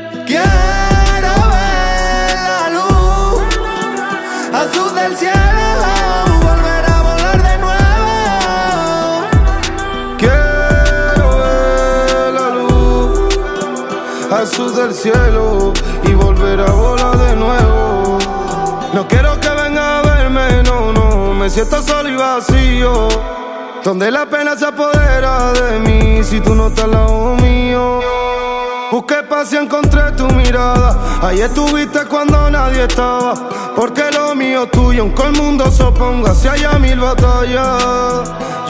Quiero ver la luz azul del cielo, volver a volar de nuevo. Quiero ver la luz azul del cielo y volver a volar de nuevo. No quiero que venga a verme, no, no, me siento solo y vacío, donde la pena se apodera de mí si tú no estás al lado mío. Busqué paz y encontré tu mirada, ahí estuviste cuando nadie estaba, porque lo mío es tuyo, aunque el mundo se oponga, si haya mil batallas.